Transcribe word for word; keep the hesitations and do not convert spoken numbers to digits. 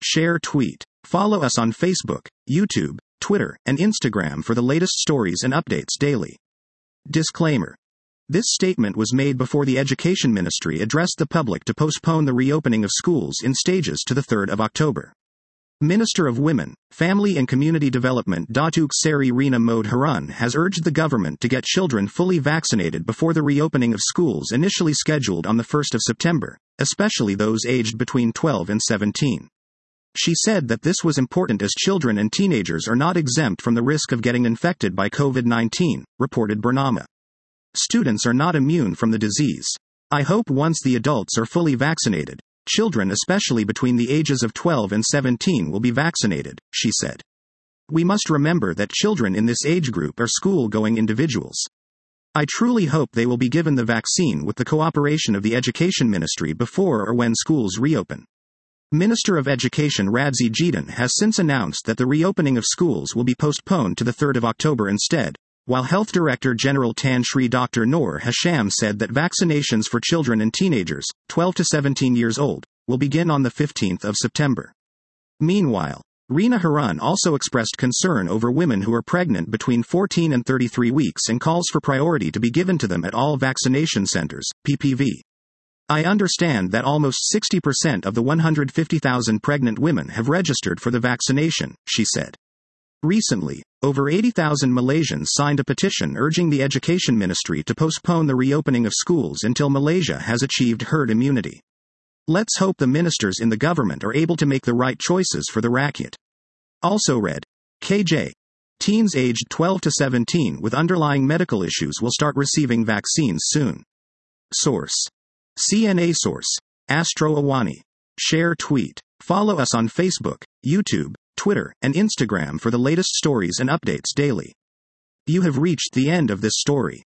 Share tweet. Follow us on Facebook, YouTube, Twitter, and Instagram for the latest stories and updates daily. Disclaimer. This statement was made before the Education Ministry addressed the public to postpone the reopening of schools in stages to the third of October. Minister of Women, Family and Community Development Datuk Seri Rina Mohd Harun has urged the government to get children fully vaccinated before the reopening of schools initially scheduled on the first of September, especially those aged between twelve and seventeen. She said that this was important as children and teenagers are not exempt from the risk of getting infected by COVID nineteen, reported Bernama. Students are not immune from the disease. I hope once the adults are fully vaccinated, children especially between the ages of twelve and seventeen will be vaccinated, she said. We must remember that children in this age group are school-going individuals. I truly hope they will be given the vaccine with the cooperation of the Education Ministry before or when schools reopen. Minister of Education Radzi Jidan has since announced that the reopening of schools will be postponed to the third of October instead, while Health Director General Tan Sri Doctor Noor Hasham said that vaccinations for children and teenagers, twelve to seventeen years old, will begin on the fifteenth of September. Meanwhile, Rina Harun also expressed concern over women who are pregnant between fourteen and thirty-three weeks and calls for priority to be given to them at all vaccination centers, P P V. I understand that almost sixty percent of the one hundred fifty thousand pregnant women have registered for the vaccination, she said. Recently, over eighty thousand Malaysians signed a petition urging the Education Ministry to postpone the reopening of schools until Malaysia has achieved herd immunity. Let's hope the ministers in the government are able to make the right choices for the rakyat. Also read. K J. Teens aged twelve to seventeen with underlying medical issues will start receiving vaccines soon. Source. C N A Source. Astro Awani. Share tweet. Follow us on Facebook, YouTube, Twitter, and Instagram for the latest stories and updates daily. You have reached the end of this story.